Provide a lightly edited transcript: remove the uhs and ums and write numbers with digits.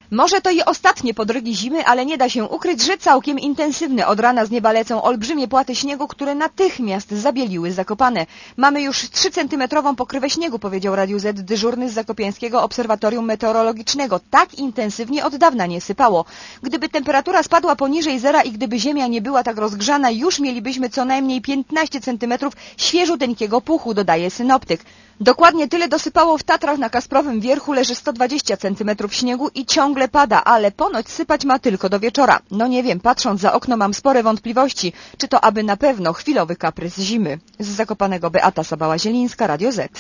Może to i ostatnie podrygi zimy, ale nie da się ukryć, że całkiem intensywny. Od rana z nieba lecą olbrzymie płaty śniegu, które natychmiast zabieliły Zakopane. Mamy już 3-centymetrową pokrywę śniegu, powiedział Radiu Z dyżurny z Zakopiańskiego Obserwatorium Meteorologicznego. Tak intensywnie od dawna nie sypało. Gdyby temperatura spadła poniżej zera i gdyby ziemia nie była tak rozgrzana, już mielibyśmy co najmniej 15 centymetrów świeżuteńkiego puchu, dodaje synoptyk. Dokładnie tyle dosypało w Tatrach. Na Kasprowym Wierchu leży 120 centymetrów śniegu i ciągle pada, ale ponoć sypać ma tylko do wieczora. No nie wiem, patrząc za okno mam spore wątpliwości, czy to aby na pewno chwilowy kaprys zimy. Z Zakopanego Beata Sabała-Zielińska, Radio Z.